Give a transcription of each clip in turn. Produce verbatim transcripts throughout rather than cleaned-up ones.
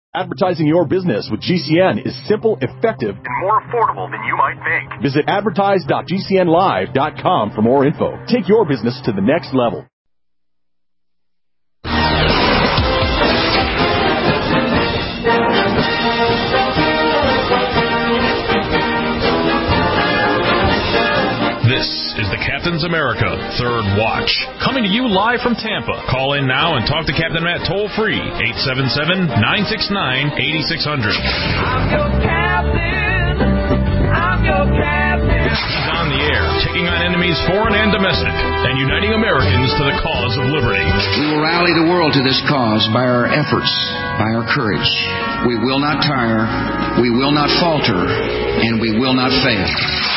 Advertising your business with G C N is simple, effective, and more affordable than you might think. Visit advertise dot g c n live dot com for more info. Take your business to the next level. This is the Captain's America Third Watch, coming to you live from Tampa. Call in now and talk to Captain Matt toll-free, eight seven seven, nine six nine, eight six zero zero. I'm your captain. I'm your captain. He's on the air, taking on enemies foreign and domestic, and uniting Americans to the cause of liberty. We will rally the world to this cause by our efforts, by our courage. We will not tire, we will not falter, and we will not fail.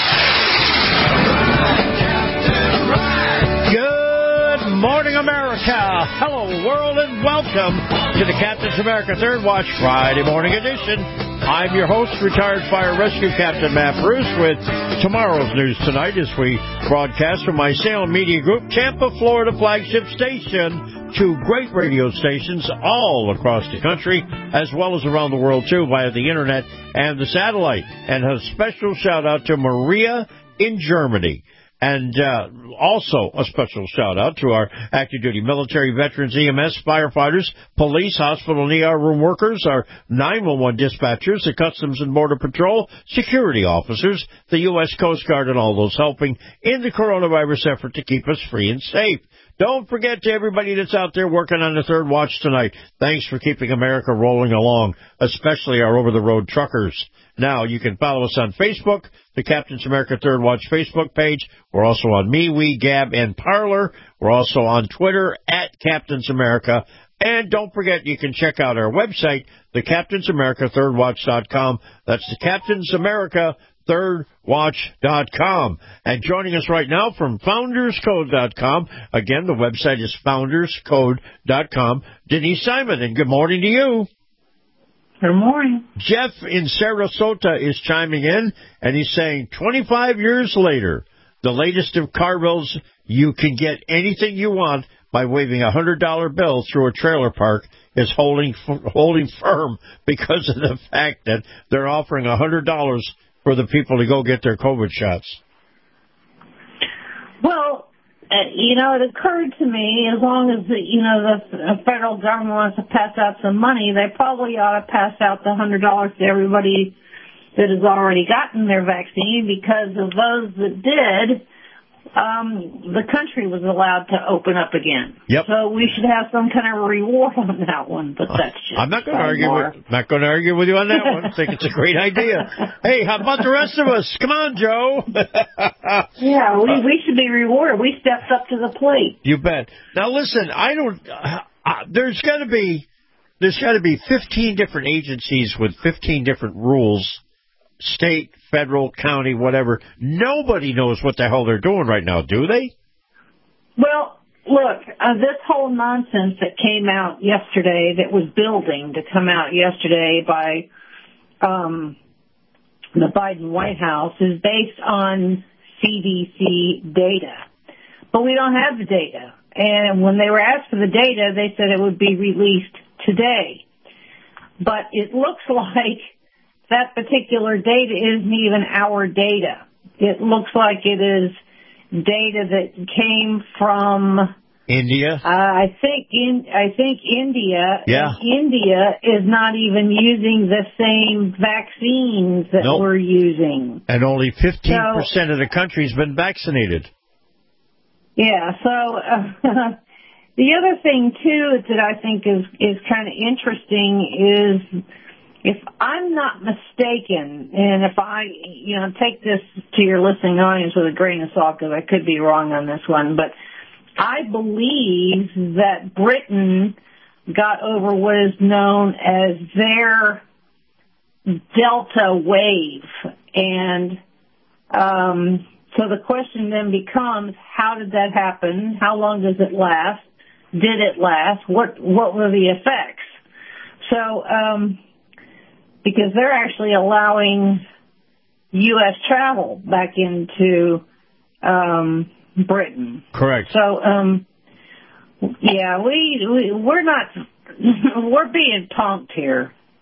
Good morning, America. Hello, world, and welcome to the Captain's America Third Watch Friday morning edition. I'm your host, retired fire rescue Captain Matt Bruce, with tomorrow's news tonight as we broadcast from my Salem Media Group, Tampa, Florida flagship station, two great radio stations all across the country, as well as around the world, too, via the internet and the satellite. And a special shout-out to Maria in Germany. And uh, also a special shout-out to our active duty military, veterans, E M S, firefighters, police, hospital and E R room workers, our nine one one dispatchers, the Customs and Border Patrol, security officers, the U S Coast Guard, and all those helping in the coronavirus effort to keep us free and safe. Don't forget to everybody that's out there working on the Third Watch tonight. Thanks for keeping America rolling along, especially our over-the-road truckers. Now, you can follow us on Facebook, the Captain's America Third Watch Facebook page. We're also on MeWe, Gab, and Parler. We're also on Twitter, at Captain's America. And don't forget, you can check out our website, the Captain's America Third Watch dot com. That's the Captain's America Third Watch dot com. And joining us right now from Founders Code dot com, again, the website is Founders Code dot com, Denise Simon, and good morning to you. Good morning. Jeff in Sarasota is chiming in, and he's saying twenty-five years later, the latest of car bills, you can get anything you want by waving a one hundred dollar bill through a trailer park, is holding holding firm because of the fact that they're offering one hundred dollars for the people to go get their COVID shots. Well, uh, you know, it occurred to me, as long as, the, you know, the federal government wants to pass out some money, they probably ought to pass out the one hundred dollars to everybody that has already gotten their vaccine, because of those that did, um, the country was allowed to open up again. Yep. So we should have some kind of reward on that one, but that's just... I'm not going to argue with, not going to argue with you on that one. I think it's a great idea. Hey, how about the rest of us? Come on, Joe. Yeah, we, we should be rewarded. We stepped up to the plate. You bet. Now, listen, I don't... Uh, uh, there's got to be... There's got to be fifteen different agencies with fifteen different rules, state, federal, county, whatever. Nobody knows what the hell they're doing right now, do they? Well, look, uh, this whole nonsense that came out yesterday, that was building to come out yesterday by um, the Biden White House, is based on C D C data. But we don't have the data. And when they were asked for the data, they said it would be released today. But it looks like that particular data isn't even our data. It looks like it is data that came from India. Uh, I think in I think India. Yeah. And India is not even using the same vaccines that Nope. we're using. And only fifteen percent so, of the country's been vaccinated. Yeah. So uh, the other thing too that I think is is kind of interesting is, if I'm not mistaken, and if I, you know, take this to your listening audience with a grain of salt, because I could be wrong on this one, but I believe that Britain got over what is known as their Delta wave. And um, so the question then becomes, how did that happen? How long does it last? Did it last? What what were the effects? So, um, because they're actually allowing U S travel back into um, Britain. Correct. So, um, yeah, we, we we're not we're being punked here.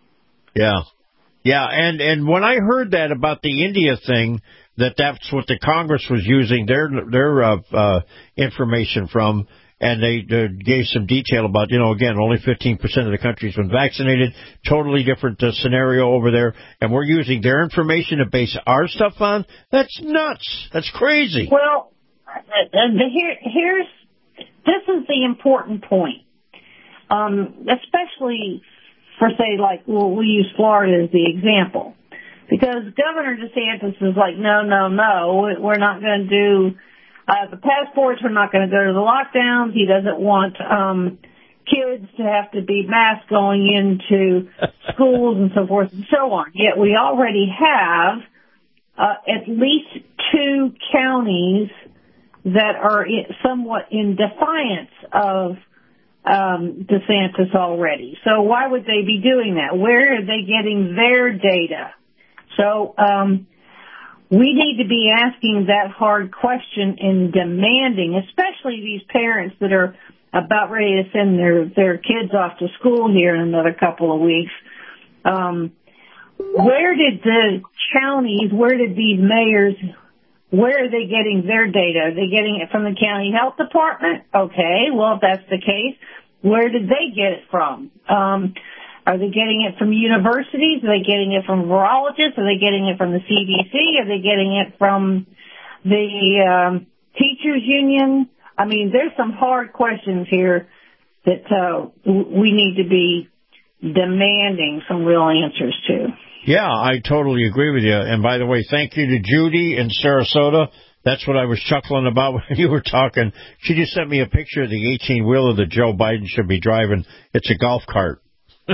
Yeah. Yeah, and, and when I heard that about the India thing, that that's what the Congress was using their their uh, uh, information from, and they uh, gave some detail about, you know, again, only fifteen percent of the country's been vaccinated, totally different uh, scenario over there, and we're using their information to base our stuff on? That's nuts. That's crazy. Well, uh, here, here's, this is the important point, um, especially for, say, like, well, we use Florida as the example. Because Governor DeSantis is like, no, no, no, we're not going to do uh, the passports. We're not going to go to the lockdowns. He doesn't want um, kids to have to be masked going into schools and so forth and so on. Yet we already have uh, at least two counties that are in, somewhat in defiance of um, DeSantis already. So why would they be doing that? Where are they getting their data? So um, we need to be asking that hard question and demanding, especially these parents that are about ready to send their, their kids off to school here in another couple of weeks. Um, where did the counties, where did these mayors, where are they getting their data? Are they getting it from the county health department? Okay, well, if that's the case, where did they get it from? Um, are they getting it from universities? Are they getting it from virologists? Are they getting it from the C D C? Are they getting it from the um, teachers union? I mean, there's some hard questions here that uh, we need to be demanding some real answers to. Yeah, I totally agree with you. And by the way, thank you to Judy in Sarasota. That's what I was chuckling about when you were talking. She just sent me a picture of the eighteen-wheeler that Joe Biden should be driving. It's a golf cart.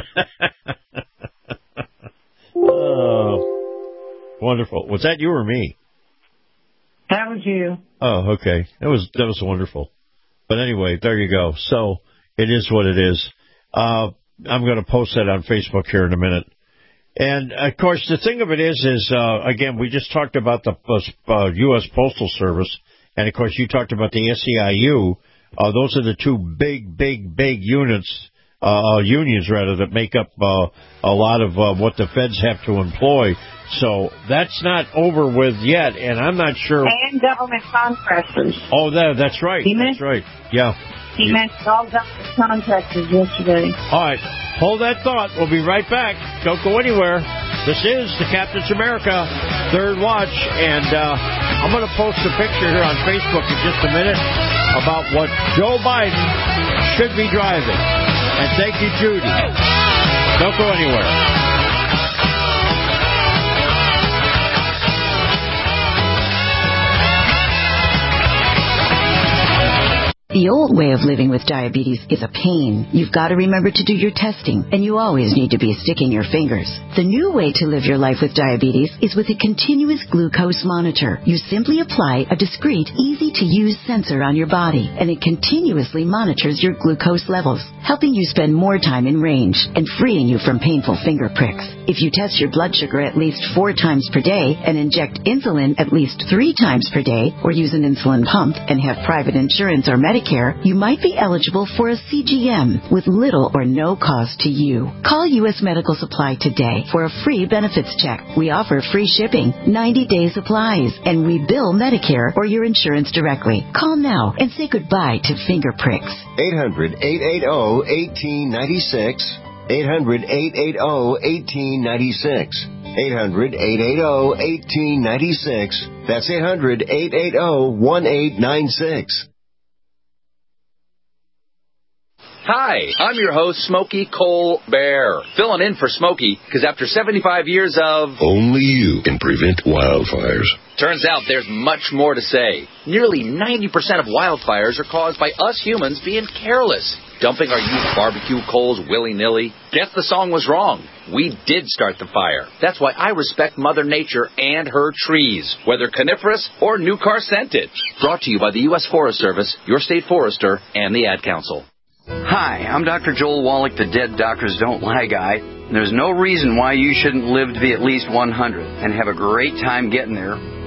Oh, wonderful. Was that you or me? That was you. Oh, okay. That was that was wonderful. But anyway, there you go. So it is what it is. Uh, I'm going to post that on Facebook here in a minute. And, of course, the thing of it is, is uh, again, we just talked about the uh, U S Postal Service. And, of course, you talked about the S E I U. Uh, those are the two big, big, big units, uh, unions, rather, that make up uh, a lot of uh, what the feds have to employ. So that's not over with yet, and I'm not sure. And government contractors. Oh, that, that's right. He that's right. Yeah. He mentioned all government contractors yesterday. All right. Hold that thought. We'll be right back. Don't go anywhere. This is the Captain's America Third Watch, and uh, I'm going to post a picture here on Facebook in just a minute about what Joe Biden should be driving. And thank you, Judy. Don't go anywhere. The old way of living with diabetes is a pain. You've got to remember to do your testing, and you always need to be sticking your fingers. The new way to live your life with diabetes is with a continuous glucose monitor. You simply apply a discreet, easy-to-use sensor on your body, and it continuously monitors your glucose levels, helping you spend more time in range and freeing you from painful finger pricks. If you test your blood sugar at least four times per day and inject insulin at least three times per day, or use an insulin pump and have private insurance or Medicare, you might be eligible for a C G M with little or no cost to you. Call U S Medical Supply today for a free benefits check. We offer free shipping, ninety-day supplies, and we bill Medicare or your insurance directly. Call now and say goodbye to finger pricks. eight hundred, eight eight zero, one eight nine six. eight hundred, eight eight zero, one eight nine six. eight hundred, eight eight zero, one eight nine six. That's eight hundred, eight eight zero, one eight nine six. Hi, I'm your host, Smokey Cole Bear, filling in for Smokey, because after seventy-five years of... Only you can prevent wildfires. Turns out there's much more to say. Nearly ninety percent of wildfires are caused by us humans being careless, dumping our used barbecue coals willy-nilly. Guess the song was wrong. We did start the fire. That's why I respect Mother Nature and her trees, whether coniferous or new car scented. Brought to you by the U S Forest Service, your state forester, and the Ad Council. Hi, I'm Doctor Joel Wallach, the Dead Doctors Don't Lie guy. There's no reason why you shouldn't live to be at least one hundred and have a great time getting there.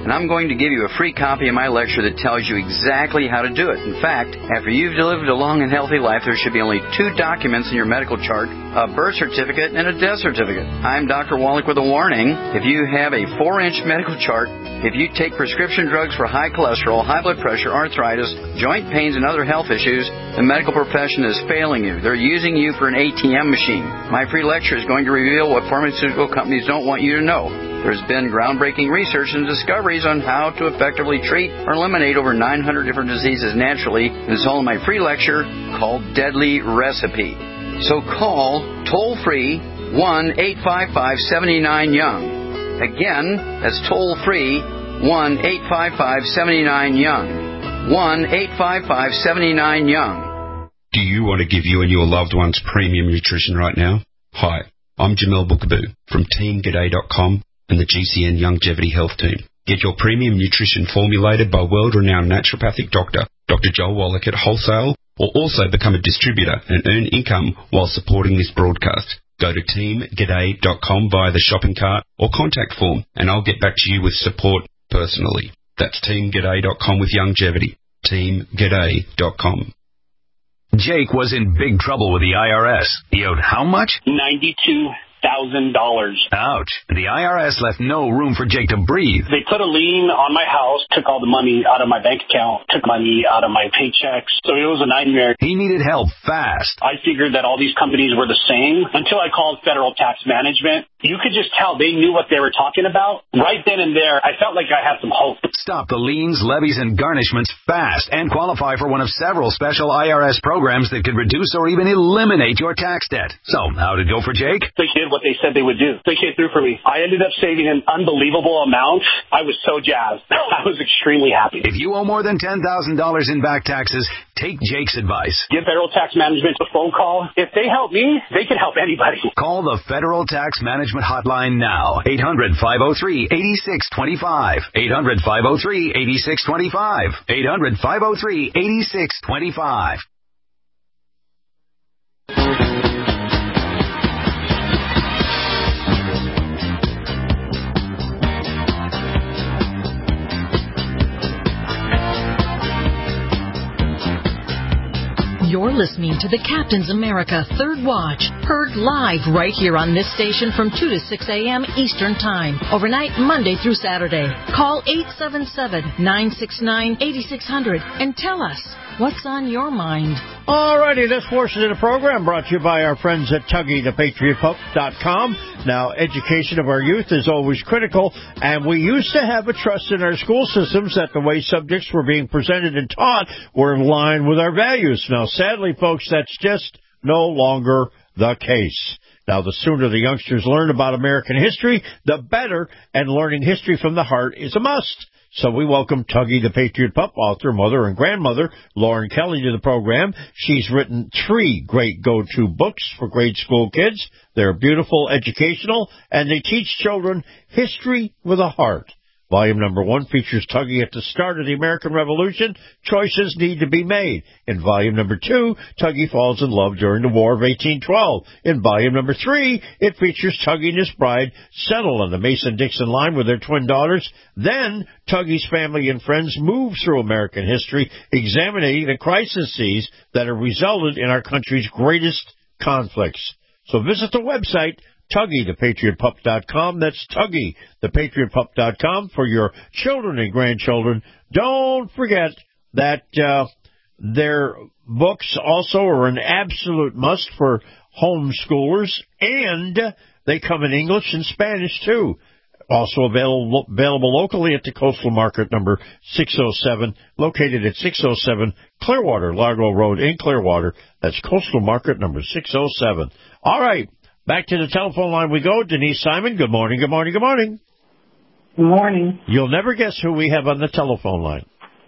and I'm going to give you a free copy of my lecture that tells you exactly how to do it. In fact, after you've lived a long and healthy life, there should be only two documents in your medical chart, a birth certificate and a death certificate. I'm Doctor Wallach with a warning. If you have a four-inch medical chart, if you take prescription drugs for high cholesterol, high blood pressure, arthritis, joint pains, and other health issues, the medical profession is failing you. They're using you for an A T M machine. My free lecture is going to reveal what pharmaceutical companies don't want you to know. There's been groundbreaking research and discoveries on how to effectively treat or eliminate over nine hundred different diseases naturally. This is all in my free lecture called Deadly Recipe. So call toll-free one eight five five, seven nine, young. Again, that's toll-free one eight five five, seven nine, young. one eight five five, seven nine, young. Do you want to give you and your loved ones premium nutrition right now? Hi, I'm Jamel Bookaboo from team g'day dot com and the G C N Longevity Health Team. Get your premium nutrition formulated by world-renowned naturopathic doctor, Doctor Joel Wallach at wholesale, or also become a distributor and earn income while supporting this broadcast. Go to team g'day dot com via the shopping cart or contact form, and I'll get back to you with support personally. That's team g'day dot com with longevity. team g'day dot com. Jake was in big trouble with the I R S. He owed how much? ninety-two thousand dollars. Ouch. The I R S left no room for Jake to breathe. They put a lien on my house, took all the money out of my bank account, took money out of my paychecks. So it was a nightmare. He needed help fast. I figured that all these companies were the same until I called Federal Tax Management. You could just tell they knew what they were talking about. Right then and there, I felt like I had some hope. Stop the liens, levies, and garnishments fast and qualify for one of several special I R S programs that could reduce or even eliminate your tax debt. So, how'd it go for Jake? They did what they said they would do. They came through for me. I ended up saving an unbelievable amount. I was so jazzed. I was extremely happy. If you owe more than ten thousand dollars in back taxes, take Jake's advice. Give Federal Tax Management a phone call. If they help me, they can help anybody. Call the Federal Tax Management Hotline now. eight hundred, five oh three, eight six two five. eight hundred, five oh three, eight six two five. eight hundred, five oh three, eight six two five. You're listening to the Captain's America Third Watch, heard live right here on this station from two to six a.m. Eastern Time, overnight Monday through Saturday. Call eight seven seven, nine six nine, eight six zero zero and tell us what's on your mind. All righty, this portion of the program brought to you by our friends at Tuggy The Patriot Pup dot com. Now, education of our youth is always critical, and we used to have a trust in our school systems that the way subjects were being presented and taught were in line with our values. Now, sadly, folks, that's just no longer the case. Now, the sooner the youngsters learn about American history, the better, and learning history from the heart is a must. So we welcome Tuggy the Patriot Pup, author, mother, and grandmother, Lauren Kelly, to the program. She's written three great go-to books for grade school kids. They're beautiful, educational, and they teach children history with a heart. Volume number one features Tuggy at the start of the American Revolution. Choices need to be made. In volume number two, Tuggy falls in love during the War of eighteen twelve. In volume number three, it features Tuggy and his bride settle on the Mason-Dixon line with their twin daughters. Then, Tuggy's family and friends move through American history, examining the crises that have resulted in our country's greatest conflicts. So visit the website, Tuggy The Patriot Pup dot com. That's Tuggy The Patriot Pup dot com for your children and grandchildren. Don't forget that uh, their books also are an absolute must for homeschoolers, and they come in English and Spanish, too. Also available, available locally at the Coastal Market number six oh seven, located at six oh seven Clearwater, Largo Road in Clearwater. That's Coastal Market number six oh seven. All right. Back to the telephone line we go. Denise Simon, good morning, good morning, good morning. Good morning. You'll never guess who we have on the telephone line.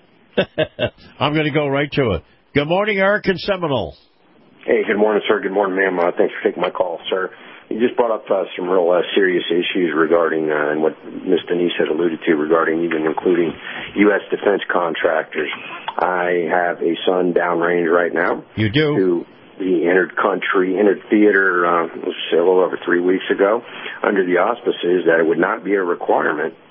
I'm going to go right to it. Good morning, Eric and Seminole. Hey, good morning, sir. Good morning, ma'am. Uh, thanks for taking my call, sir. You just brought up uh, some real uh, serious issues regarding, uh, and what Miz Denise had alluded to regarding even including U S defense contractors. I have a son downrange right now. You do? Who he entered country, entered theater uh, a little over three weeks ago under the auspices that it would not be a requirement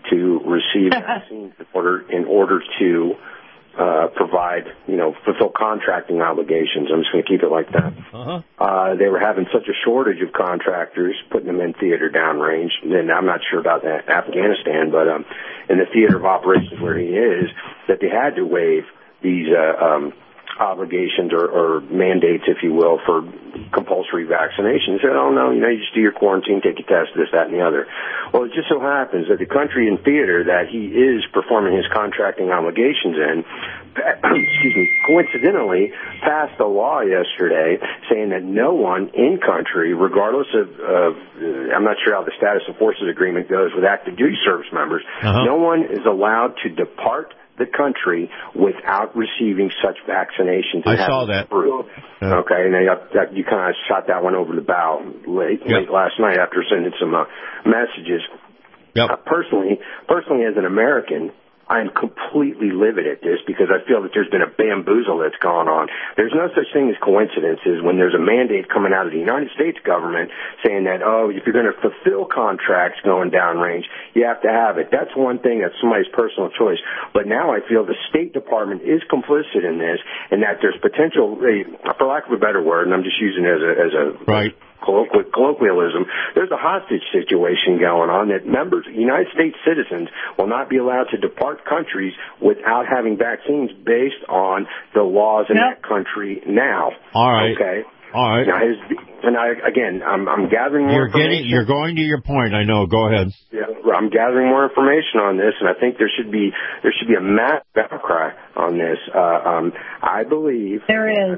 to receive vaccines in order, in order to uh, provide, you know, fulfill contracting obligations. I'm just going to keep it like that. Uh-huh. Uh, they were having such a shortage of contractors, putting them in theater downrange. And I'm not sure about that, Afghanistan, but um, in the theater of operations where he is, that they had to waive these uh, um, obligations or, or mandates, if you will, for compulsory vaccination. He said, oh, no, you know, you just do your quarantine, take your test, this, that, and the other. Well, it just so happens that the country and theater that he is performing his contracting obligations in, excuse me, coincidentally passed a law yesterday saying that no one in country, regardless of, of uh, I'm not sure how the status of forces agreement goes with active duty service members, uh-huh. no one is allowed to depart the country without receiving such vaccinations. I saw that. Uh, okay, and they, uh, you kind of shot that one over the bow late, yep. late last night after sending some uh, messages. Yep. Uh, personally, personally, as an American, I am completely livid at this because I feel that there's been a bamboozle that's gone on. There's no such thing as coincidences when there's a mandate coming out of the United States government saying that, oh, if you're going to fulfill contracts going downrange, you have to have it. That's one thing. That's somebody's personal choice. But now I feel the State Department is complicit in this and that there's potential, for lack of a better word, and I'm just using it as a, as a right. colloquialism, there's a hostage situation going on that members, United States citizens, will not be allowed to depart countries without having vaccines based on the laws in yep. that country now. All right. Okay. All right. Now, his, and I, again, I'm, I'm gathering more you're information. Getting, you're going to your point. I know. Go ahead. Yeah, I'm gathering more information on this, and I think there should be there should be a massive outcry on this. Uh, um, I believe there is.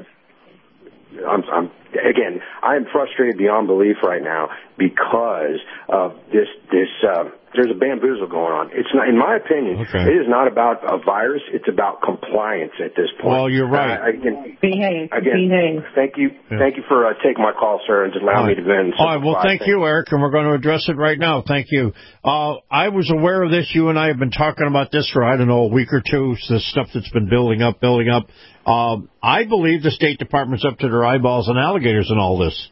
I'm, I'm again, I am frustrated beyond belief right now because of this. This uh, there's a bamboozle going on. It's not, in my opinion, okay. it is not about a virus. It's about compliance at this point. Well, you're right. Uh, again, behave. Again, behave. Thank you. Yeah. Thank you for uh, taking my call, sir, and just allowing right. me to vent. All right. Well, thank things. you, Eric, and we're going to address it right now. Thank you. Uh, I was aware of this. You and I have been talking about this for I don't know a week or two. The stuff that's been building up, building up. Um, I believe the State Department's up to their eyeballs and alligators in all this.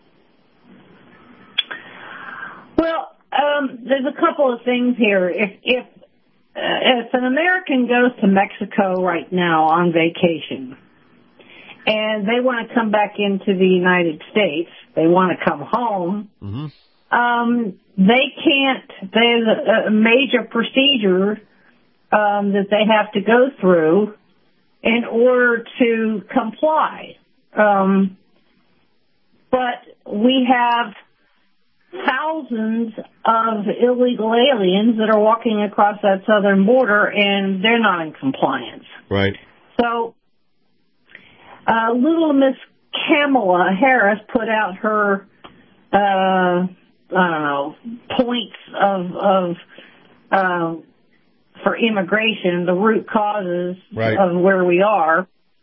Well, um, there's a couple of things here. If if uh, if an American goes to Mexico right now on vacation and they want to come back into the United States, they want to come home, mm-hmm. um, they can't. There's a, a major procedure um, that they have to go through in order to comply. Um, but we have thousands of illegal aliens that are walking across that southern border, and they're not in compliance. Right. So, uh, little Miss Kamala Harris put out her, uh, I don't know, points of, of, uh, for immigration, the root causes right. of where we are.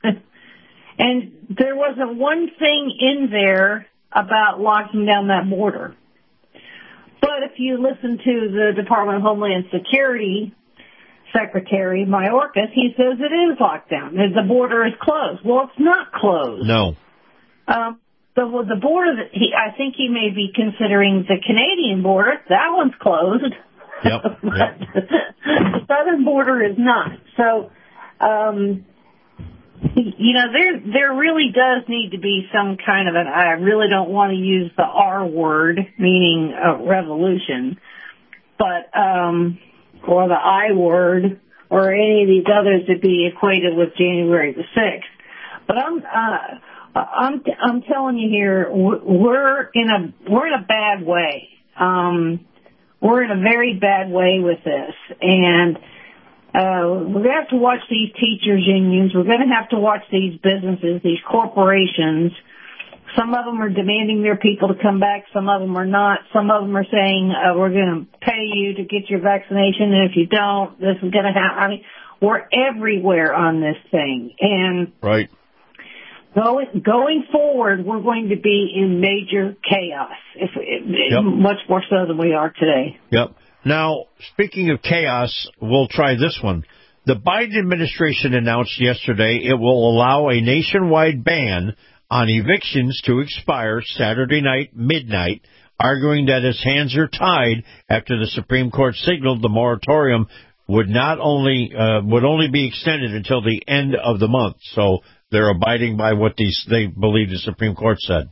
And there wasn't one thing in there about locking down that border. But if you listen to the Department of Homeland Security Secretary Mayorkas, he says it is locked down. The border is closed. Well, it's not closed. No. Um, the, the border, that he, I think he may be considering the Canadian border. That one's closed. Yep. yep. The southern border is not. So, um, you know, there there really does need to be some kind of an, I really don't want to use the R word, meaning a revolution, but, um, or the I word, or any of these others to be equated with January the sixth. But I'm, uh, I'm, I'm telling you here, we're in a, we're in a bad way. Um, we're in a very bad way with this. And, Uh, we're going to have to watch these teachers' unions. We're going to have to watch these businesses, these corporations. Some of them are demanding their people to come back. Some of them are not. Some of them are saying, uh, we're going to pay you to get your vaccination, and if you don't, this is going to happen. I mean, we're everywhere on this thing. And right. going, going forward, we're going to be in major chaos, if, if yep. much more so than we are today. Yep. Now, speaking of chaos, we'll try this one. The Biden administration announced yesterday it will allow a nationwide ban on evictions to expire Saturday night, midnight, arguing that its hands are tied after the Supreme Court signaled the moratorium would not only uh, would only be extended until the end of the month. So they're abiding by what these they believe the Supreme Court said.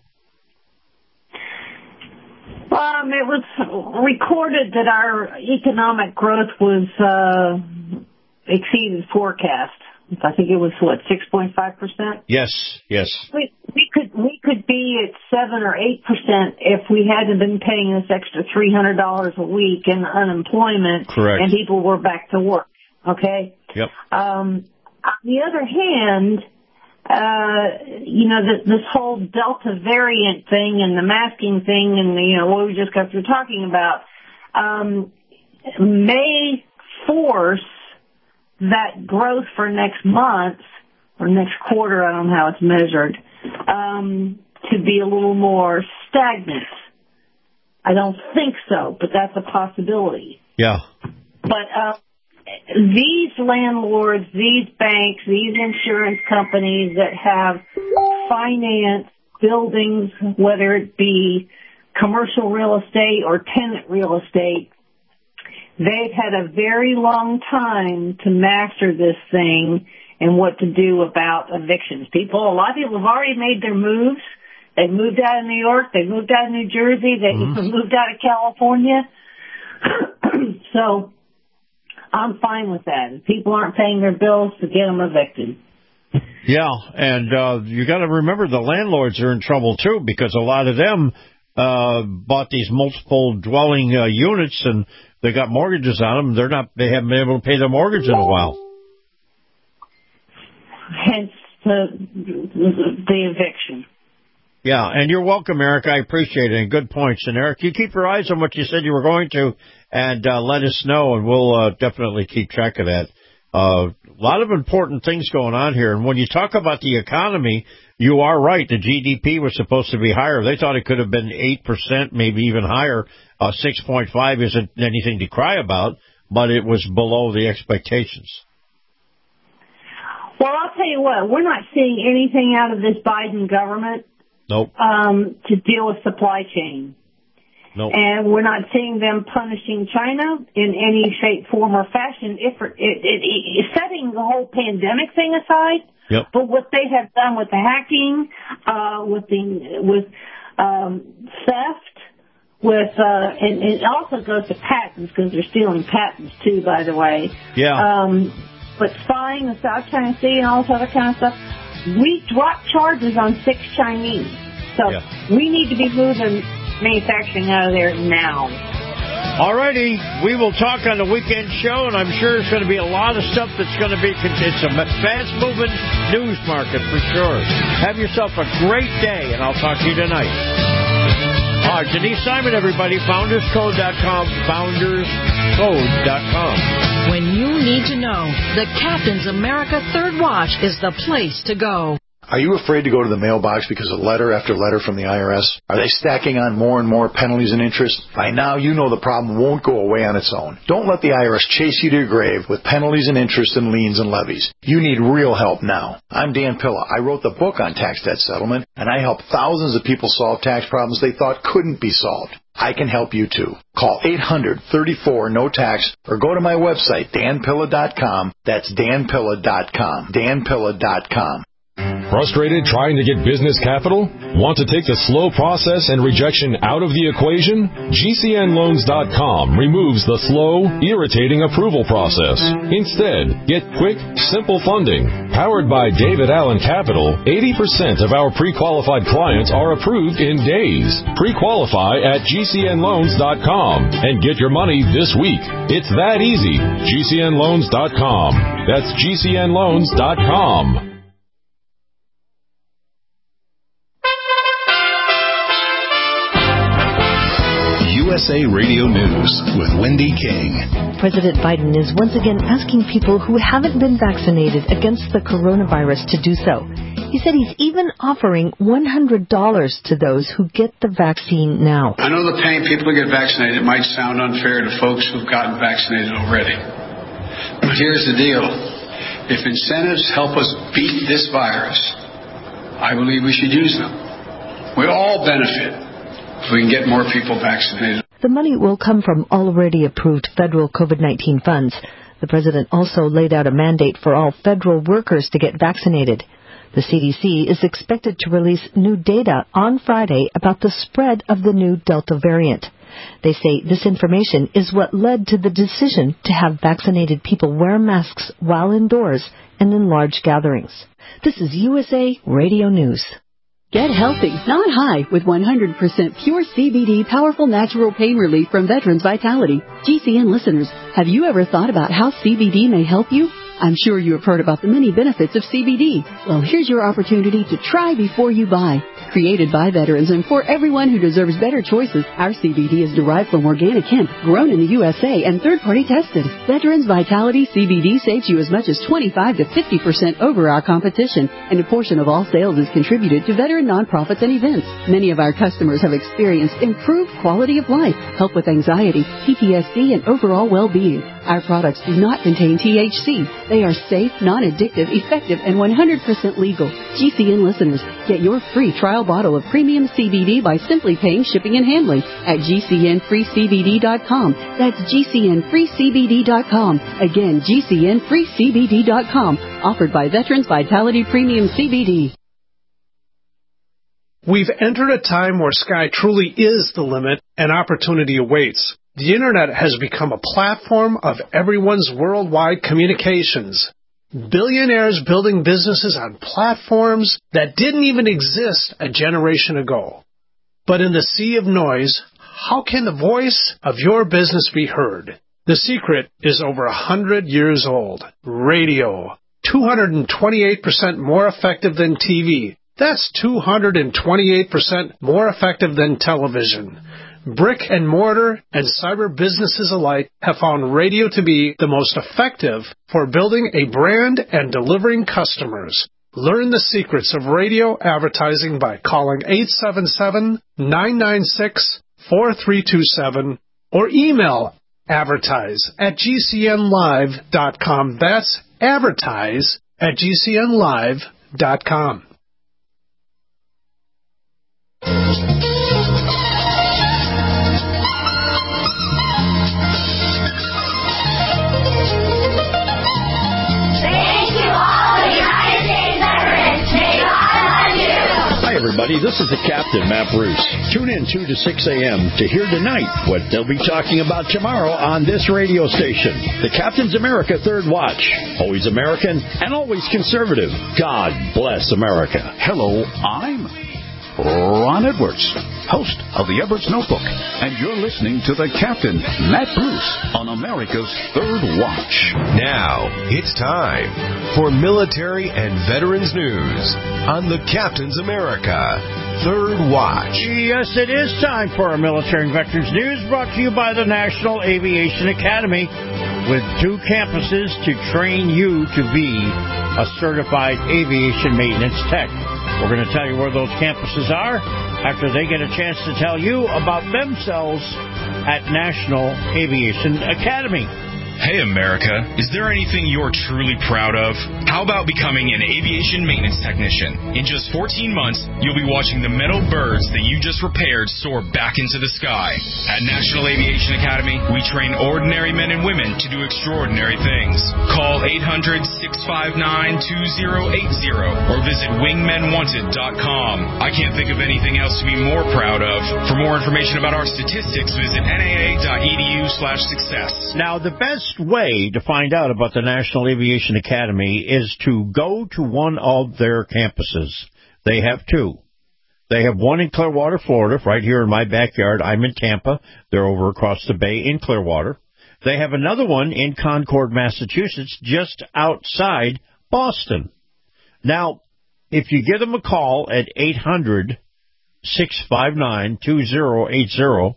Um, it was recorded that our economic growth was uh, exceeded forecast. I think it was what six point five percent. Yes, yes. We we could we could be at seven or eight percent if we hadn't been paying this extra three hundred dollars a week in unemployment. Correct. And people were back to work. Okay. Yep. Um, on the other hand, uh, you know, this, this whole Delta variant thing and the masking thing, and you know what we just got through talking about, um, may force that growth for next month or next quarter, I don't know how it's measured, um, to be a little more stagnant. I don't think so, but that's a possibility. Yeah. But uh, these landlords, these banks, these insurance companies that have financed buildings, whether it be commercial real estate or tenant real estate, they've had a very long time to master this thing and what to do about evictions. People, a lot of people have already made their moves. They've moved out of New York. They've moved out of New Jersey. They've mm-hmm. moved out of California. So I'm fine with that. If people aren't paying their bills, to get them evicted. Yeah, and uh, you got to remember the landlords are in trouble too, because a lot of them uh, bought these multiple dwelling uh, units and they got mortgages on them. They're not. They haven't been able to pay their mortgage in a while. Hence the the eviction. Yeah, and you're welcome, Eric. I appreciate it. And good points. And Eric, you keep your eyes on what you said you were going to, and uh, let us know, and we'll uh, definitely keep track of that. Uh, a lot of important things going on here. And when you talk about the economy, you are right. The G D P was supposed to be higher. They thought it could have been eight percent, maybe even higher. Uh, six point five isn't anything to cry about, but it was below the expectations. Well, I'll tell you what, we're not seeing anything out of this Biden government nope. um, to deal with supply chain. Nope. And we're not seeing them punishing China in any shape, form, or fashion, if it, it, it, setting the whole pandemic thing aside. Yep. But what they have done with the hacking, uh, with the with um, theft, with uh, and, and it also goes to patents, because they're stealing patents too, by the way. Yeah. Um, but spying the South China Sea and all this other kind of stuff, we dropped charges on six Chinese. So yeah. we need to be moving manufacturing out of there now. All righty, we will talk on the weekend show, and I'm sure it's going to be a lot of stuff that's going to be, it's a fast-moving news market for sure. Have yourself a great day, and I'll talk to you tonight. All right, Denise Simon, everybody, founders code dot com, founders code dot com. When you need to know, the Captain's America Third Watch is the place to go. Are you afraid to go to the mailbox because of letter after letter from the I R S? Are they stacking on more and more penalties and interest? By now, you know the problem won't go away on its own. Don't let the I R S chase you to your grave with penalties and interest and liens and levies. You need real help now. I'm Dan Pilla. I wrote the book on tax debt settlement, and I helped thousands of people solve tax problems they thought couldn't be solved. I can help you too. Call eight hundred, thirty-four, no tax or go to my website, dan pilla dot com. That's dan pilla dot com. dan pilla dot com. Frustrated trying to get business capital? Want to take the slow process and rejection out of the equation? G C N loans dot com removes the slow, irritating approval process. Instead, get quick, simple funding. Powered by David Allen Capital, eighty percent of our pre-qualified clients are approved in days. Pre-qualify at G C N loans dot com and get your money this week. It's that easy. G C N loans dot com. That's G C N loans dot com. U S A Radio News with Wendy King. President Biden is once again asking people who haven't been vaccinated against the coronavirus to do so. He said he's even offering one hundred dollars to those who get the vaccine now. I know the paying people to get vaccinated might sound unfair to folks who've gotten vaccinated already. But here's the deal. If incentives help us beat this virus, I believe we should use them. We all benefit if we can get more people vaccinated. The money will come from already approved federal COVID nineteen funds. The president also laid out a mandate for all federal workers to get vaccinated. The C D C is expected to release new data on Friday about the spread of the new Delta variant. They say this information is what led to the decision to have vaccinated people wear masks while indoors and in large gatherings. This is U S A Radio News. Get healthy, not high, with one hundred percent pure C B D powerful natural pain relief from Veterans Vitality. G C N listeners, have you ever thought about how C B D may help you? I'm sure you have heard about the many benefits of C B D. Well, here's your opportunity to try before you buy. Created by veterans and for everyone who deserves better choices, our C B D is derived from organic hemp, grown in the U S A and third-party tested. Veterans Vitality C B D saves you as much as twenty-five to fifty percent over our competition, and a portion of all sales is contributed to veteran nonprofits and events. Many of our customers have experienced improved quality of life, help with anxiety, P T S D, and overall well-being. Our products do not contain T H C. They are safe, non-addictive, effective, and one hundred percent legal. G C N listeners, get your free trial bottle of premium C B D by simply paying shipping and handling at G C N free C B D dot com. That's G C N free C B D dot com. Again, G C N free C B D dot com. Offered by Veterans Vitality Premium C B D. We've entered a time where sky truly is the limit and opportunity awaits. The Internet has become a platform of everyone's worldwide communications. Billionaires building businesses on platforms that didn't even exist a generation ago. But in the sea of noise, how can the voice of your business be heard? The secret is over a hundred years old. Radio. two hundred twenty-eight percent more effective than T V. That's two hundred twenty-eight percent more effective than television. Brick and mortar and cyber businesses alike have found radio to be the most effective for building a brand and delivering customers. Learn the secrets of radio advertising by calling eight seven seven, nine nine six, four three two seven or email advertise at G C N live dot com. That's advertise at G C N live dot com. Everybody, this is the Captain, Matt Bruce. Tune in two to six a.m. to hear tonight what they'll be talking about tomorrow on this radio station. The Captain's America Third Watch. Always American and always conservative. God bless America. Hello, I'm Ron Edwards, host of the Edwards Notebook, and you're listening to the Captain, Matt Bruce, on America's Third Watch. Now, it's time for military and veterans news on the Captain's America Third Watch. Yes, it is time for our military and veterans news, brought to you by the National Aviation Academy, with two campuses to train you to be a certified aviation maintenance tech. We're going to tell you where those campuses are after they get a chance to tell you about themselves at National Aviation Academy. Hey, America, is there anything you're truly proud of? How about becoming an aviation maintenance technician? In just fourteen months, you'll be watching the metal birds that you just repaired soar back into the sky. At National Aviation Academy, we train ordinary men and women to do extraordinary things. Call eight hundred, six five nine, two zero eight zero or visit wingmen wanted dot com. I can't think of anything else to be more proud of. For more information about our statistics, visit N A A dot E D U slash success. Now, the best way to find out about the National Aviation Academy is to go to one of their campuses. They have two. They have one in Clearwater, Florida, right here in my backyard. I'm in Tampa. They're over across the bay in Clearwater. They have another one in Concord, Massachusetts, just outside Boston. Now, if you give them a call at eight hundred, six five nine, two zero eight zero,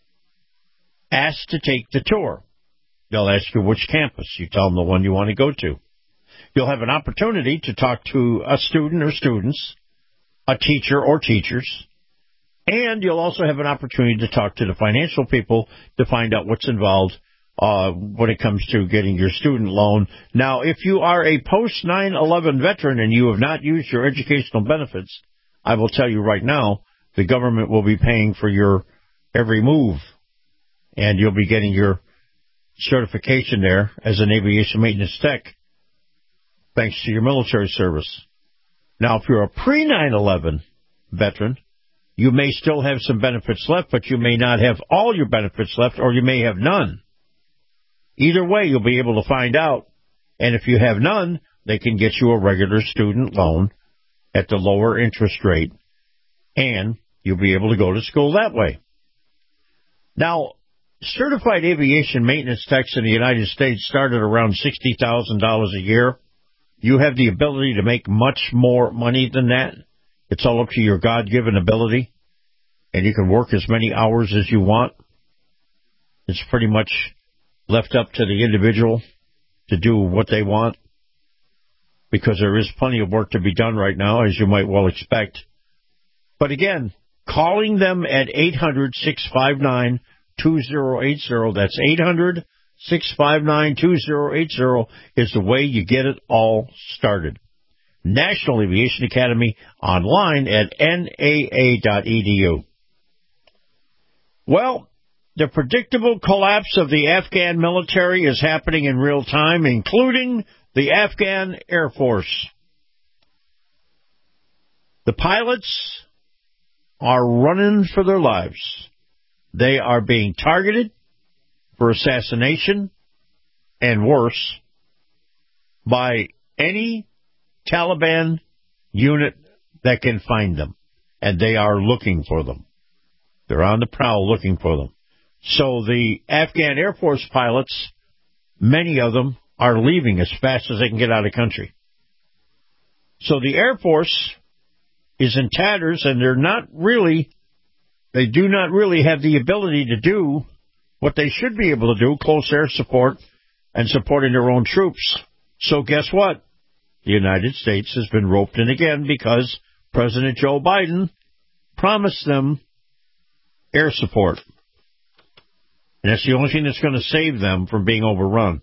ask to take the tour. They'll ask you which campus. You tell them the one you want to go to. You'll have an opportunity to talk to a student or students, a teacher or teachers, and you'll also have an opportunity to talk to the financial people to find out what's involved uh, when it comes to getting your student loan. Now, if you are a post nine eleven veteran and you have not used your educational benefits, I will tell you right now the government will be paying for your every move, and you'll be getting your certification there as an aviation maintenance tech, thanks to your military service. Now, if you're a pre nine eleven veteran, you may still have some benefits left, but you may not have all your benefits left, or you may have none. Either way, you'll be able to find out. And if you have none, they can get you a regular student loan at the lower interest rate, and you'll be able to go to school that way. Now, certified aviation maintenance techs in the United States start at around sixty thousand dollars a year. You have the ability to make much more money than that. It's all up to your God-given ability, and you can work as many hours as you want. It's pretty much left up to the individual to do what they want, because there is plenty of work to be done right now, as you might well expect. But again, calling them at eight hundred, six five nine, two zero eight zero, that's eight hundred, six five nine, two zero eight zero, is the way you get it all started. National Aviation Academy, online at N A A dot E D U. Well, the predictable collapse of the Afghan military is happening in real time, including the Afghan Air Force. The pilots are running for their lives. They are being targeted for assassination and worse by any Taliban unit that can find them, and they are looking for them. They're on the prowl looking for them. So the Afghan Air Force pilots, many of them, are leaving as fast as they can get out of the country. So the Air Force is in tatters, and they're not really, they do not really have the ability to do what they should be able to do, close air support and supporting their own troops. So guess what? The United States has been roped in again because President Joe Biden promised them air support. And that's the only thing that's going to save them from being overrun.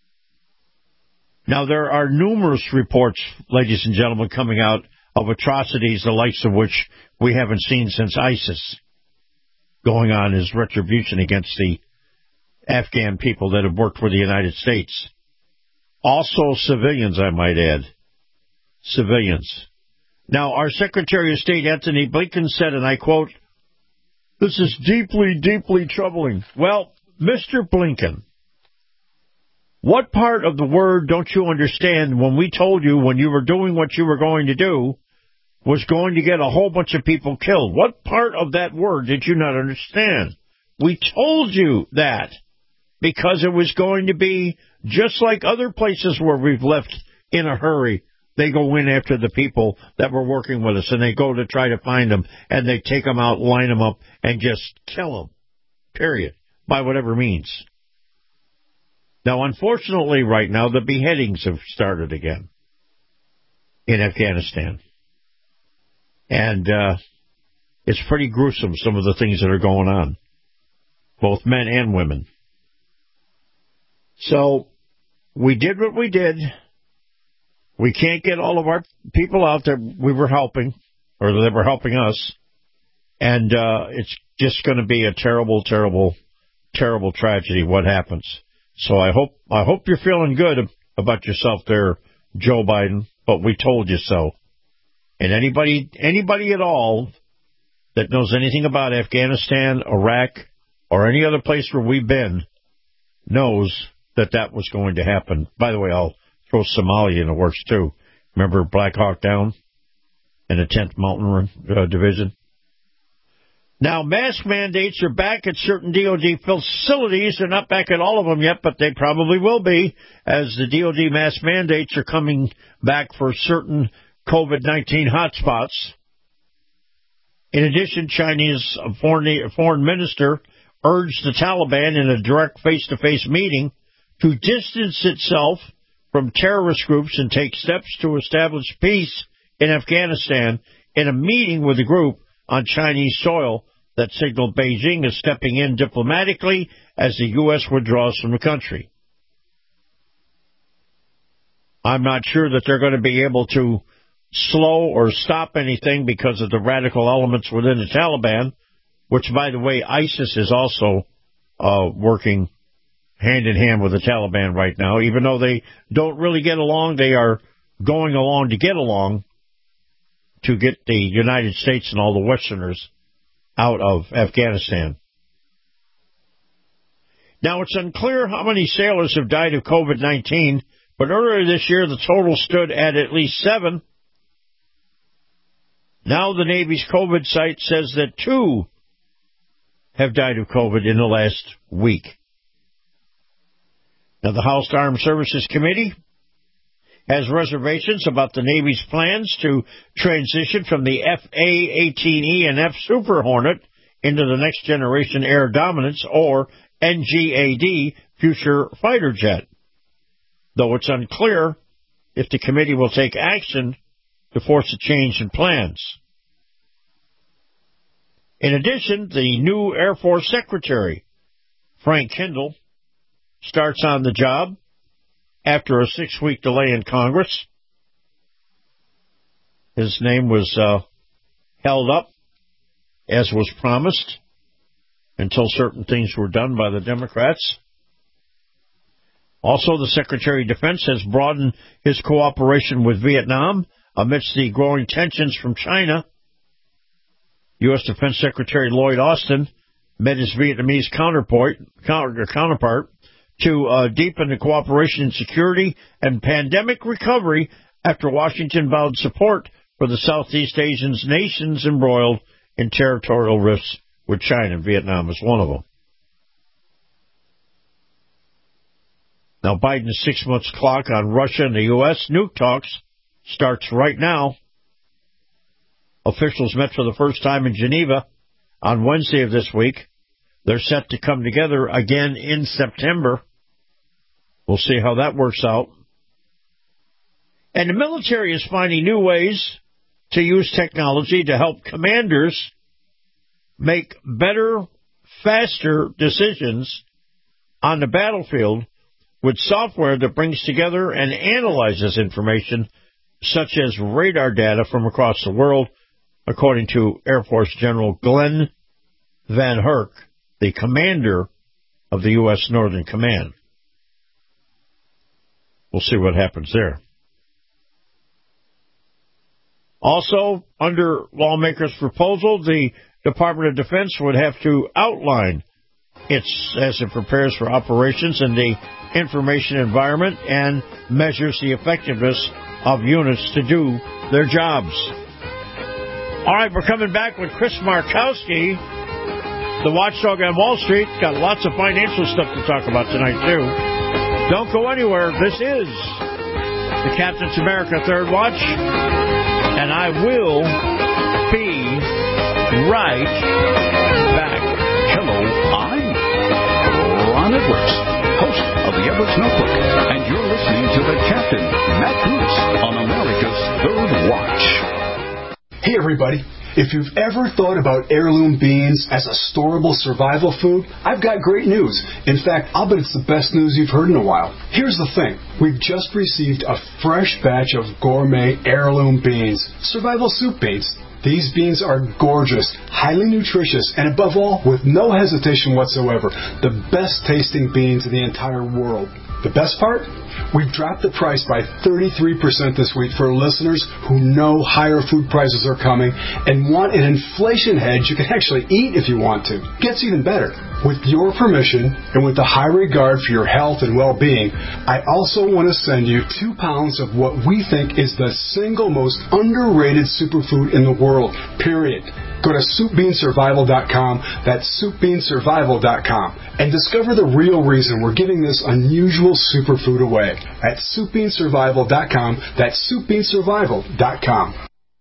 Now, there are numerous reports, ladies and gentlemen, coming out of atrocities, the likes of which we haven't seen since ISIS, going on as retribution against the Afghan people that have worked for the United States. Also civilians, I might add. Civilians. Now, our Secretary of State, Anthony Blinken, said, and I quote, "This is deeply, deeply troubling." Well, Mister Blinken, what part of the word don't you understand when we told you when you were doing what you were going to do was going to get a whole bunch of people killed? What part of that word did you not understand? We told you that because it was going to be just like other places where we've left in a hurry. They go in after the people that were working with us, and they go to try to find them, and they take them out, line them up, and just kill them, period, by whatever means. Now, unfortunately, right now, the beheadings have started again in Afghanistan. And uh, it's pretty gruesome, some of the things that are going on, both men and women. So we did what we did. We can't get all of our people out there we were helping, or they were helping us. And uh, it's just going to be a terrible, terrible, terrible tragedy what happens. So I hope I hope you're feeling good about yourself there, Joe Biden, but we told you so. And anybody anybody at all that knows anything about Afghanistan, Iraq, or any other place where we've been knows that that was going to happen. By the way, I'll throw Somalia in the works, too. Remember Black Hawk Down and the tenth Mountain uh, Division? Now, mask mandates are back at certain D O D facilities. They're not back at all of them yet, but they probably will be, as the D O D mask mandates are coming back for certain COVID nineteen hotspots. In addition, Chinese foreign, foreign minister urged the Taliban in a direct face-to-face meeting to distance itself from terrorist groups and take steps to establish peace in Afghanistan in a meeting with the group on Chinese soil that signaled Beijing is stepping in diplomatically as the U S withdraws from the country. I'm not sure that they're going to be able to slow or stop anything because of the radical elements within the Taliban, which, by the way, ISIS is also uh, working hand in hand with the Taliban right now. Even though they don't really get along, they are going along to get along to get the United States and all the Westerners out of Afghanistan. Now, it's unclear how many sailors have died of COVID nineteen, but earlier this year the total stood at at least seven. Now the Navy's COVID site says that two have died of COVID in the last week. Now, the House Armed Services Committee has reservations about the Navy's plans to transition from the F A eighteen E and F Super Hornet into the Next Generation Air Dominance, or N G A D, future fighter jet, though it's unclear if the committee will take action to force a change in plans. In addition, the new Air Force Secretary, Frank Kendall, starts on the job after a six-week delay in Congress. His name was uh, held up, as was promised, until certain things were done by the Democrats. Also, the Secretary of Defense has broadened his cooperation with Vietnam amidst the growing tensions from China. U S. Defense Secretary Lloyd Austin met his Vietnamese counterpart, counterpart to uh, deepen the cooperation in security and pandemic recovery after Washington vowed support for the Southeast Asian nations embroiled in territorial rifts with China. Vietnam is one of them. Now, Biden's six-month clock on Russia and the U S nuke talks starts right now. Officials met for the first time in Geneva on Wednesday of this week. They're set to come together again in September. We'll see how that works out. And the military is finding new ways to use technology to help commanders make better, faster decisions on the battlefield with software that brings together and analyzes information such as radar data from across the world, according to Air Force General Glenn Van Herk, the commander of the U S. Northern Command. We'll see what happens there. Also, under lawmakers' proposal, the Department of Defense would have to outline its, as it prepares for operations in the information environment and measures the effectiveness of units to do their jobs. All right, we're coming back with Chris Markowski, the watchdog on Wall Street. Got lots of financial stuff to talk about tonight, too. Don't go anywhere. This is the Captain's America Third Watch, and I will be right back. Hello, I'm Ron Edwards, host of the Edwards Notebook, and you're listening to the Captain, Matt Bruce, on America's Third Watch. Hey, everybody. If you've ever thought about heirloom beans as a storable survival food, I've got great news. In fact, I'll bet it's the best news you've heard in a while. Here's the thing. We've just received a fresh batch of gourmet heirloom beans, survival soup beans. These beans are gorgeous, highly nutritious, and above all, with no hesitation whatsoever, the best tasting beans in the entire world. The best part? We've dropped the price by thirty-three percent this week for listeners who know higher food prices are coming and want an inflation hedge you can actually eat if you want to. Gets even better. With your permission and with the high regard for your health and well-being, I also want to send you two pounds of what we think is the single most underrated superfood in the world, period. Go to soup bean survival dot com, that's soup bean survival dot com, and discover the real reason we're giving this unusual superfood away at soup bean survival dot com, that's soup bean survival dot com.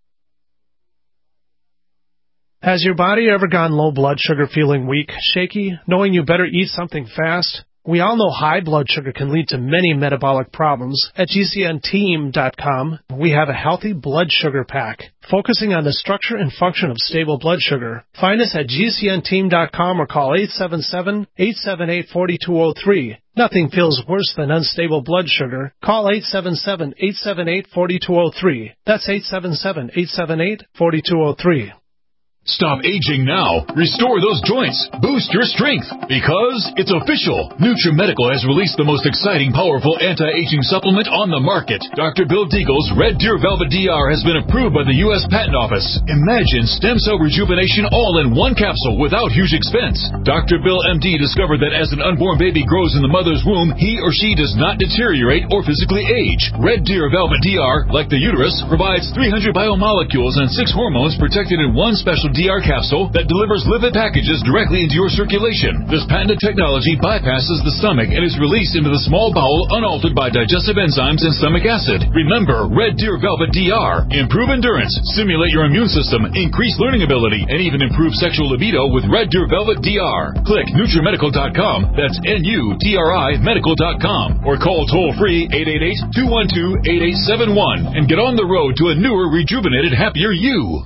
Has your body ever gone low blood sugar, feeling weak, shaky, knowing you better eat something fast? We all know high blood sugar can lead to many metabolic problems. At G C N team dot com, we have a healthy blood sugar pack, focusing on the structure and function of stable blood sugar. Find us at G C N team dot com or call eight seven seven, eight seven eight, four two zero three. Nothing feels worse than unstable blood sugar. Call eight seven seven, eight seven eight, four two zero three. That's eight seven seven, eight seven eight, four two zero three. Stop aging now. Restore those joints. Boost your strength. Because it's official. NutriMedical has released the most exciting, powerful anti-aging supplement on the market. Doctor Bill Deagle's Red Deer Velvet D R has been approved by the U S Patent Office. Imagine stem cell rejuvenation all in one capsule without huge expense. Doctor Bill M D discovered that as an unborn baby grows in the mother's womb, he or she does not deteriorate or physically age. Red Deer Velvet D R, like the uterus, provides three hundred biomolecules and six hormones protected in one special D R capsule that delivers lipid packages directly into your circulation. This patented technology bypasses the stomach and is released into the small bowel unaltered by digestive enzymes and stomach acid. Remember, Red Deer Velvet D R. Improve endurance, stimulate your immune system, increase learning ability, and even improve sexual libido with Red Deer Velvet D R. Click NutriMedical dot com. That's N U T R I medical dot com. Or call toll-free eight eight eight, two one two, eight eight seven one and get on the road to a newer, rejuvenated, happier you.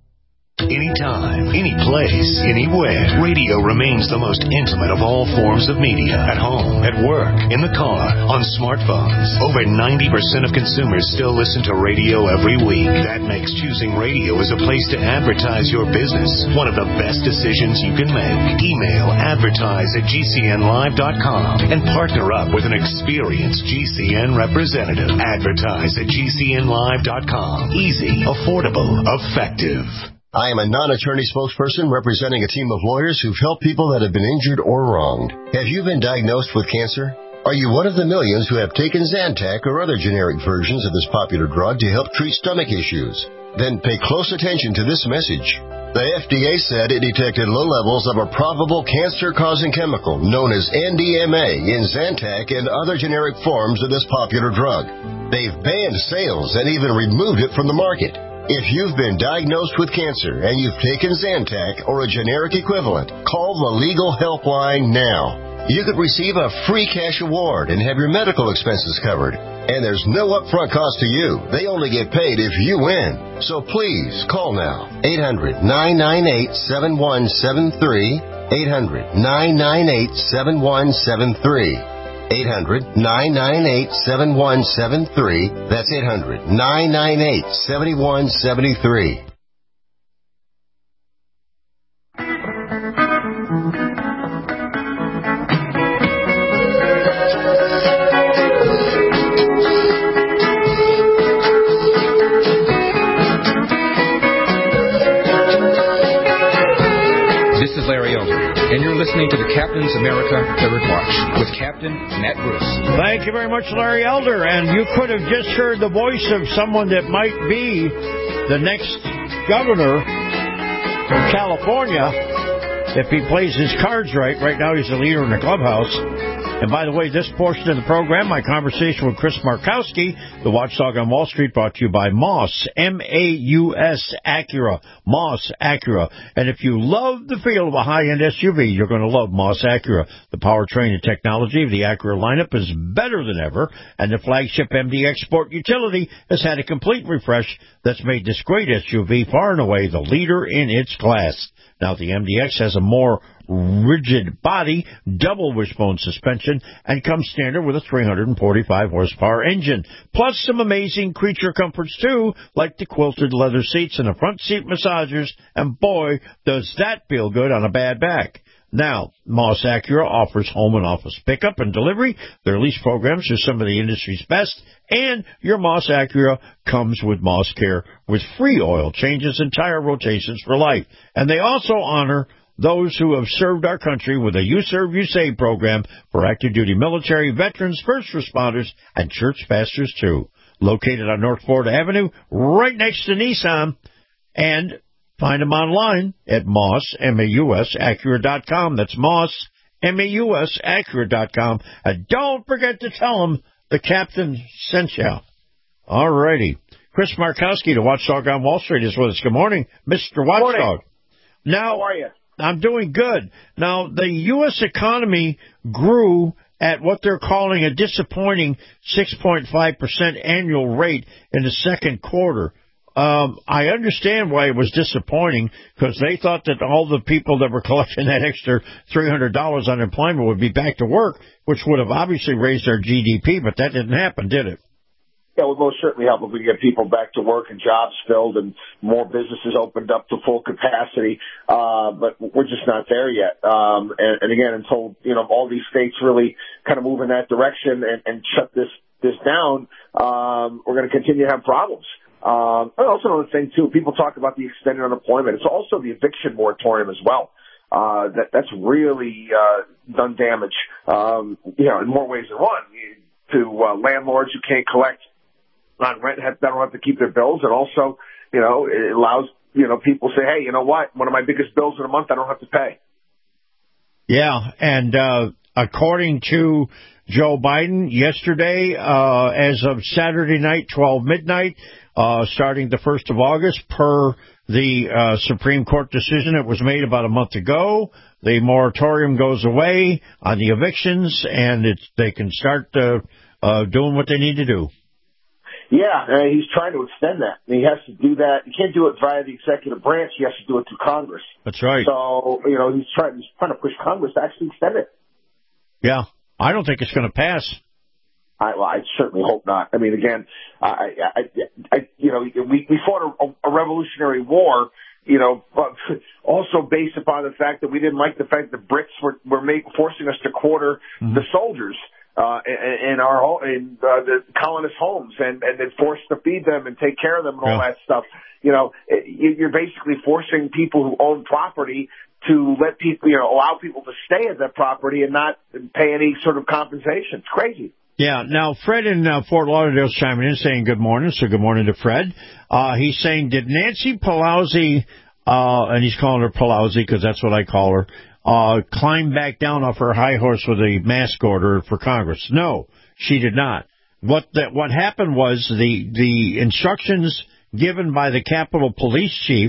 Anytime, any place, anywhere, radio remains the most intimate of all forms of media. At home, at work, in the car, on smartphones. Over ninety percent of consumers still listen to radio every week. That makes choosing radio as a place to advertise your business one of the best decisions you can make. Email advertise at G C N live dot com and partner up with an experienced G C N representative. Advertise at G C N live dot com. Easy, affordable, effective. I am a non-attorney spokesperson representing a team of lawyers who've helped people that have been injured or wronged. Have you been diagnosed with cancer? Are you one of the millions who have taken Zantac or other generic versions of this popular drug to help treat stomach issues? Then pay close attention to this message. The F D A said it detected low levels of a probable cancer-causing chemical known as N D M A in Zantac and other generic forms of this popular drug. They've banned sales and even removed it from the market. If you've been diagnosed with cancer and you've taken Zantac or a generic equivalent, call the Legal Helpline now. You could receive a free cash award and have your medical expenses covered. And there's no upfront cost to you. They only get paid if you win. So please, call now. eight hundred, nine nine eight, seven one seven three. eight hundred, nine nine eight, seven one seven three. eight hundred, nine nine eight, seven one seven three. That's eight hundred, nine nine eight, seven one seven three. This is Larry Elder, and you're listening to the Captain's America Third Watch with Captain Matt Bruce. Thank you very much, Larry Elder. And you could have just heard the voice of someone that might be the next governor from California if he plays his cards right. Right now he's the leader in the clubhouse. And by the way, this portion of the program, my conversation with Chris Markowski, the watchdog on Wall Street, brought to you by Moss, M A U S Acura, Moss Acura. And if you love the feel of a high-end S U V, you're going to love Moss Acura. The powertrain and technology of the Acura lineup is better than ever, and the flagship M D X Sport utility has had a complete refresh that's made this great S U V far and away the leader in its class. Now, the M D X has a more rigid body, double wishbone suspension, and comes standard with a three hundred forty-five horsepower engine. Plus some amazing creature comforts, too, like the quilted leather seats and the front seat massagers, and boy, does that feel good on a bad back. Now, Moss Acura offers home and office pickup and delivery. Their lease programs are some of the industry's best, and your Moss Acura comes with Moss Care with free oil changes and tire rotations for life. And they also honor those who have served our country with a You Serve, You Save program for active duty military, veterans, first responders, and church pastors, too. Located on North Florida Avenue, right next to Nissan. And find them online at Moss, M A U S, Acura dot com. That's Moss, M A U S, Acura dot com. And don't forget to tell them the captain sent you. All righty. Chris Markowski, the Watchdog on Wall Street, is with us. Good morning, Mister Watchdog. Morning. Now, how are you? I'm doing good. Now, the U S economy grew at what they're calling a disappointing six point five percent annual rate in the second quarter. um, I understand why it was disappointing, because they thought that all the people that were collecting that extra three hundred dollars unemployment would be back to work, which would have obviously raised their G D P, but that didn't happen, did it? Yeah, it would most certainly help if we get people back to work and jobs filled and more businesses opened up to full capacity. Uh, but we're just not there yet. Um, and, and again, until, you know, all these states really kind of move in that direction and, and shut this, this down, um, we're going to continue to have problems. Um, and also another thing too, people talk about the extended unemployment. It's also the eviction moratorium as well. Uh, that, that's really, uh, done damage, um, you know, in more ways than one. To, uh, landlords who can't collect on rent, have, don't have to keep their bills, and also, you know, it allows, you know, people to say, hey, you know what, one of my biggest bills in a month I don't have to pay. Yeah, and uh, according to Joe Biden yesterday, uh, as of Saturday night, twelve midnight, uh, starting the first of August, per the uh, Supreme Court decision that was made about a month ago, the moratorium goes away on the evictions, and it's, they can start uh, uh, doing what they need to do. Yeah, uh, he's trying to extend that. And he has to do that. He can't do it via the executive branch. He has to do it through Congress. That's right. So, you know, he's trying, he's trying to push Congress to actually extend it. Yeah, I don't think it's going to pass. I, well, I certainly hope not. I mean, again, I, I, I you know, we, we fought a, a revolutionary war, you know, but also based upon the fact that we didn't like the fact that Brits were, were make, forcing us to quarter mm-hmm. the soldiers. Uh, in, in our, in, uh, the colonist homes and, and then forced to feed them and take care of them and all yeah. that stuff. You know, you're basically forcing people who own property to let people, you know, allow people to stay at that property and not pay any sort of compensation. It's crazy. Yeah. Now, Fred in uh, Fort Lauderdale's chiming in saying good morning. So good morning to Fred. Uh, he's saying, did Nancy Pelosi, uh, and he's calling her Pelosi because that's what I call her, Uh, climb back down off her high horse with a mask order for Congress? No, she did not. What that what happened was the the instructions given by the Capitol Police Chief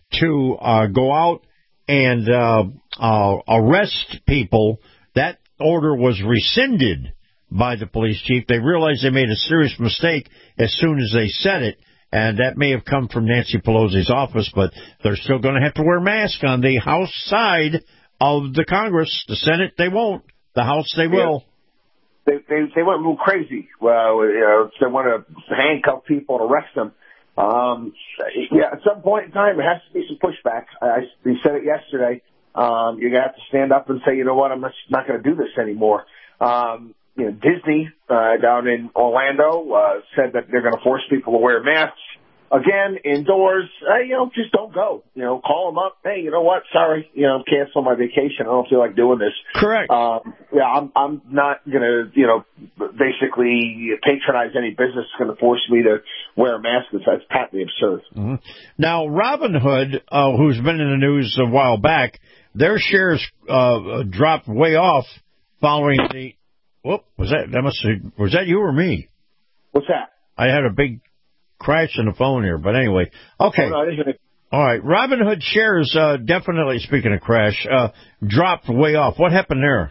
to uh, go out and uh, uh, arrest people. That order was rescinded by the police chief. They realized they made a serious mistake as soon as they said it. And that may have come from Nancy Pelosi's office, but they're still going to have to wear masks on the House side of the Congress. The Senate, they won't. The House, they will. They they, they went a little crazy. Well, you know, they want to handcuff people and arrest them. Um, yeah, at some point in time, there has to be some pushback. I, we said it yesterday. Um, you're going to have to stand up and say, you know what, I'm not, not going to do this anymore. Um, you know, Disney uh, down in Orlando uh, said that they're going to force people to wear masks. Again, indoors, uh, you know, just don't go. You know, call them up. Hey, you know what? Sorry, you know, cancel my vacation. I don't feel like doing this. Correct. Um, yeah, I'm, I'm not going to, you know, basically patronize any business that's going to force me to wear a mask. That's patently absurd. Mm-hmm. Now, Robinhood, uh, who's been in the news a while back, their shares uh, dropped way off following the. Whoop, was that that must have, was that you or me? What's that? I had a big crash in the phone here, but anyway. Okay. Oh, no, all right. Robinhood shares, uh, definitely, speaking of crash, uh, dropped way off. What happened there?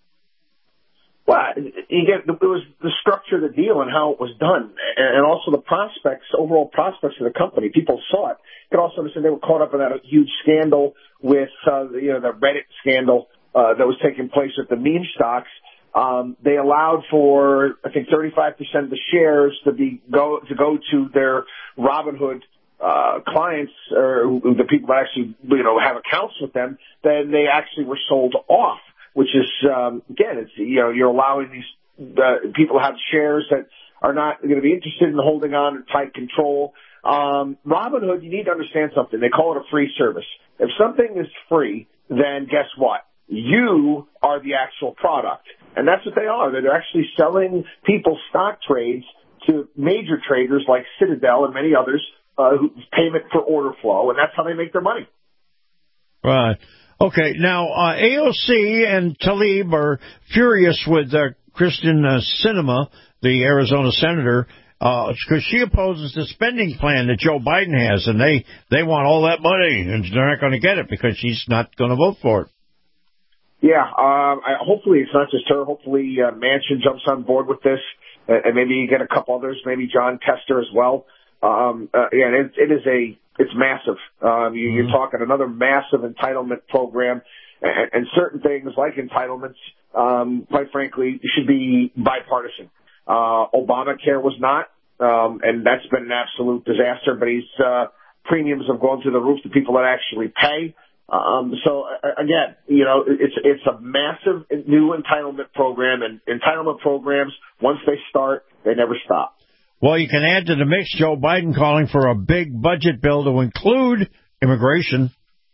Well, you get, it was the structure of the deal and how it was done, and also the prospects, overall prospects of the company. People saw it. You can also understand they were caught up in that huge scandal with, uh, you know, the Reddit scandal uh, that was taking place with the meme stocks. Um, they allowed for, I think, thirty-five percent of the shares to be go to go to their Robinhood uh, clients, or the people that actually, you know, have accounts with them. Then they actually were sold off, which is um, again, it's, you know, you're allowing these uh, people to have shares that are not going to be interested in holding on in tight control. Um, Robinhood, you need to understand something. They call it a free service. If something is free, then guess what? You are the actual product. And that's what they are. They're actually selling people stock trades to major traders like Citadel and many others, uh, who payment for order flow, and that's how they make their money. Right. Okay. Now, uh, A O C and Tlaib are furious with uh, Kristen uh, Sinema, the Arizona senator, because uh, she opposes the spending plan that Joe Biden has, and they, they want all that money, and they're not going to get it because she's not going to vote for it. Yeah, um, I, hopefully it's not just her. Hopefully uh, Manchin jumps on board with this, uh, and maybe you get a couple others, maybe John Tester as well. Um, uh, again, it, it is a, it's massive. Um, you, you're talking another massive entitlement program, and, and certain things like entitlements, um, quite frankly, should be bipartisan. Uh, Obamacare was not, um, and that's been an absolute disaster, but he's, uh, premiums have gone through the roof to people that actually pay. Um, so uh, again, you know, it's, it's a massive new entitlement program, and entitlement programs, once they start, they never stop. Well, you can add to the mix Joe Biden calling for a big budget bill to include immigration.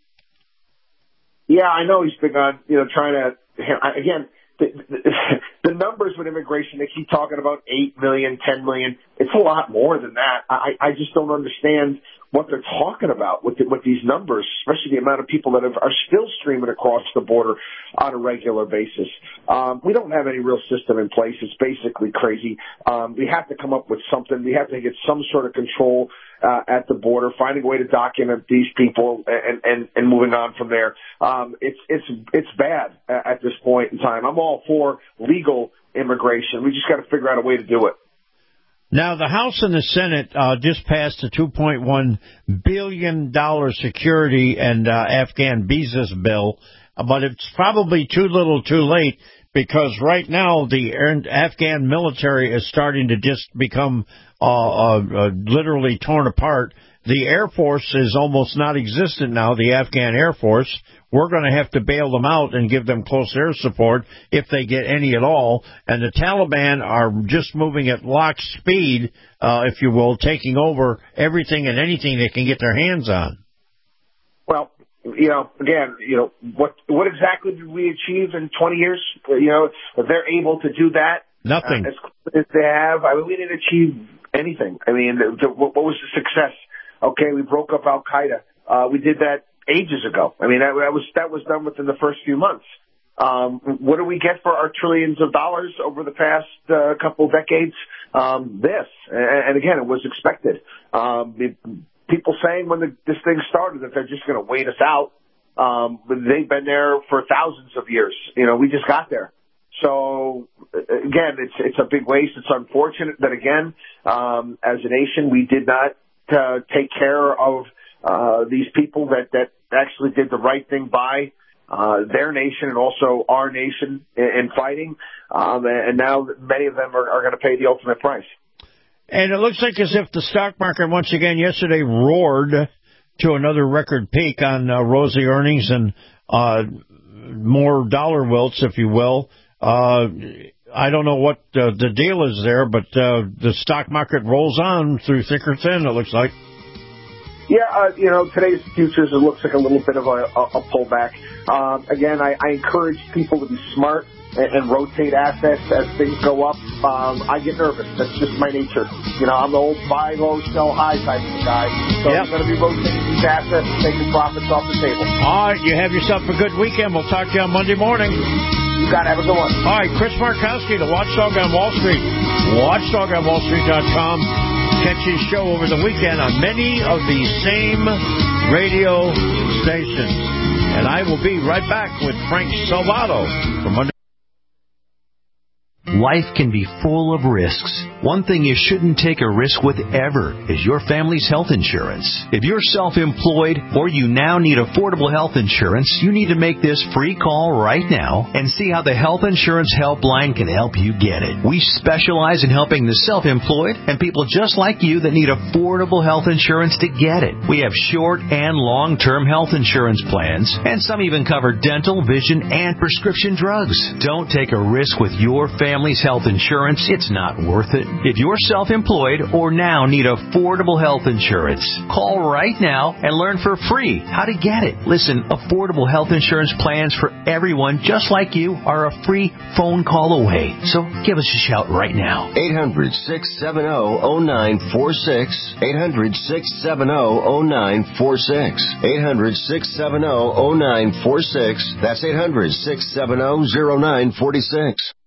Yeah, I know he's been on, you know, trying to, again, the, the, the numbers with immigration, they keep talking about eight million, ten million. It's a lot more than that. I, I just don't understand what they're talking about with the, with these numbers, especially the amount of people that have, are still streaming across the border on a regular basis. Um, we don't have any real system in place. It's basically crazy. Um, we have to come up with something. We have to get some sort of control uh, at the border, finding a way to document these people, and, and, and moving on from there. Um, it's it's it's bad at this point in time. I'm all for legal immigration. We just got to figure out a way to do it. Now, the House and the Senate uh, just passed a two point one billion dollars security and uh, Afghan visas bill, but it's probably too little too late, because right now the Afghan military is starting to just become uh, uh, uh, literally torn apart. The Air Force is almost not existent now, the Afghan Air Force. We're going to have to bail them out and give them close air support if they get any at all. And the Taliban are just moving at lock speed, uh, if you will, taking over everything and anything they can get their hands on. Well, you know, again, you know, what what exactly did we achieve in twenty years? You know, if they're able to do that, nothing. Uh, as quickly as they have, I mean, we didn't achieve anything. I mean, the, the, what was the success? Okay, we broke up Al Qaeda. Uh, we did that ages ago. I mean, that, that was that was done within the first few months. Um, what do we get for our trillions of dollars over the past uh, couple of decades? Um, this, and, and again, it was expected. Um, it, people saying when the, this thing started that they're just going to wait us out. Um, they've been there for thousands of years. You know, we just got there. So again, it's it's a big waste. It's unfortunate that again, um, as a nation, we did not uh, take care of uh, these people that that actually did the right thing by uh, their nation and also our nation in, in fighting. Um, and now many of them are, are going to pay the ultimate price. And it looks like as if the stock market once again yesterday roared to another record peak on uh, rosy earnings and uh, more dollar wilts, if you will. Uh, I don't know what uh, the deal is there, but uh, the stock market rolls on through thick or thin, it looks like. Yeah, uh, you know, today's futures, it looks like a little bit of a, a, a pullback. Um, again, I, I encourage people to be smart and, and rotate assets as things go up. Um, I get nervous. That's just my nature. You know, I'm the old buy low, sell high type of guy. So yep. I'm going to be rotating these assets and taking profits off the table. All right, you have yourself a good weekend. We'll talk to you on Monday morning. You got to have a good one. All right, Chris Markowski, the Watchdog on Wall Street. watchdog on wall street dot com. Catch his show over the weekend on many of the same radio stations. And I will be right back with Frank Salvato from Monday. Life can be full of risks. One thing you shouldn't take a risk with ever is your family's health insurance. If you're self-employed or you now need affordable health insurance, you need to make this free call right now and see how the Health Insurance Helpline can help you get it. We specialize in helping the self-employed and people just like you that need affordable health insurance to get it. We have short and long-term health insurance plans, and some even cover dental, vision, and prescription drugs. Don't take a risk with your family. Family's health insurance, it's not worth it. If you're self-employed or now need affordable health insurance, call right now and learn for free how to get it. Listen, affordable health insurance plans for everyone just like you are a free phone call away. So give us a shout right now. eight hundred, six seven zero, zero nine four six. eight hundred, six seven zero, zero nine four six. eight hundred, six seven zero, zero nine four six. That's eight hundred, six seven zero, zero nine four six.